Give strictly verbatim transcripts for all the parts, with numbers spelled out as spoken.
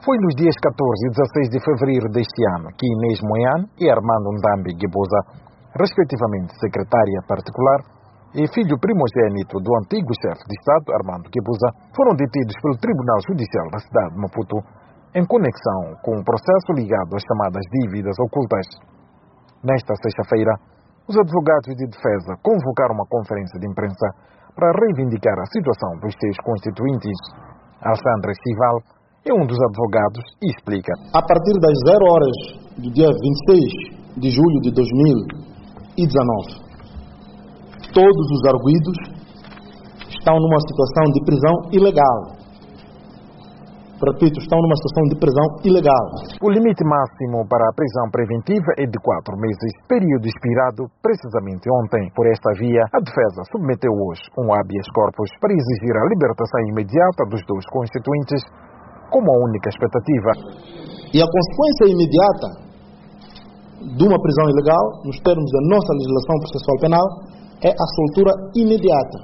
Foi nos dias catorze e dezasseis de fevereiro deste ano que Inês Moiane e Armando Ndambi Guebuza, respectivamente secretária particular e filho primogênito do antigo chefe de Estado, Armando Guebuza, foram detidos pelo Tribunal Judicial da cidade de Maputo em conexão com um processo ligado às chamadas dívidas ocultas. Nesta sexta-feira, os advogados de defesa convocaram uma conferência de imprensa para reivindicar a situação dos seus constituintes. Alexandre Chival é um dos advogados e explica. A partir das zero horas do dia vinte e seis de julho de dois mil e dezenove, todos os arguidos estão numa situação de prisão ilegal. Repito, estão numa situação de prisão ilegal. O limite máximo para a prisão preventiva é de quatro meses, período expirado precisamente ontem. Por esta via, a defesa submeteu hoje um habeas corpus para exigir a libertação imediata dos dois constituintes como a única expectativa. E a consequência imediata de uma prisão ilegal, nos termos da nossa legislação processual penal, é a soltura imediata.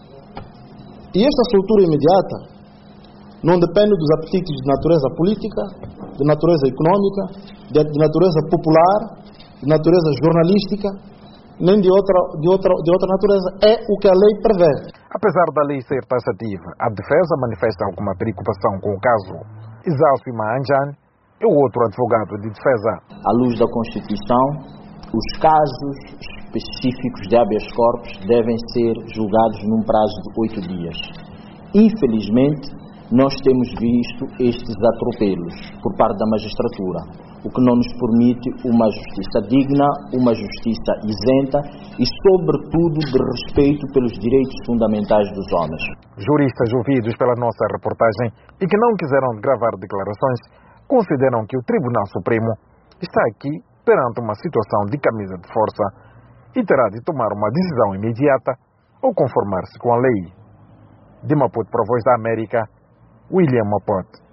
E esta soltura imediata não depende dos apetites de natureza política, de natureza econômica, de, de natureza popular, de natureza jornalística, nem de outra, de, outra, de outra natureza. É o que a lei prevê. Apesar da lei ser taxativa, a defesa manifesta alguma preocupação com o caso. Exalcio Maanjan é o outro advogado de defesa. À luz da Constituição, os casos específicos de habeas corpus devem ser julgados num prazo de oito dias. Infelizmente, nós temos visto estes atropelos por parte da magistratura, o que não nos permite uma justiça digna, uma justiça isenta e, sobretudo, de respeito pelos direitos fundamentais dos homens. Juristas ouvidos pela nossa reportagem e que não quiseram gravar declarações consideram que o Tribunal Supremo está aqui perante uma situação de camisa de força e terá de tomar uma decisão imediata ou conformar-se com a lei. De Maputo para a Voz da América, William Mapote.